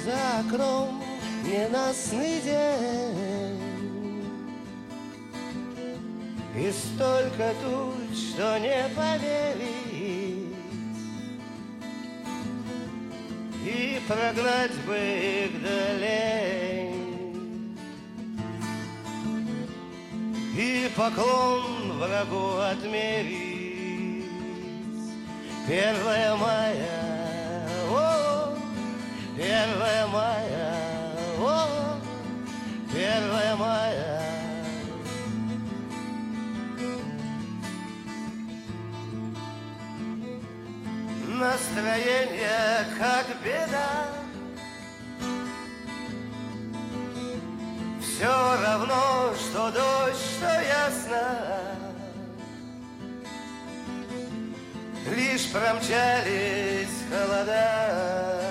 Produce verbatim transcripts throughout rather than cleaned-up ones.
за окном ненастный день, и столько туч, что не поверить, и прогнать бы их долень, и поклон врагу отмерить. Первое мая, о, первое мая, о, первое мая. Настроение как беда, все равно, что дождь, что ясно. Лишь промчались холода.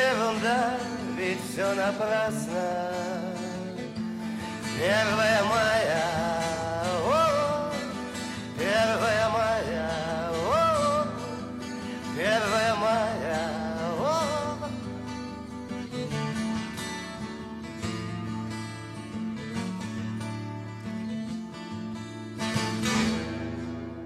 Ерунда, ведь все напрасно. Первое мая.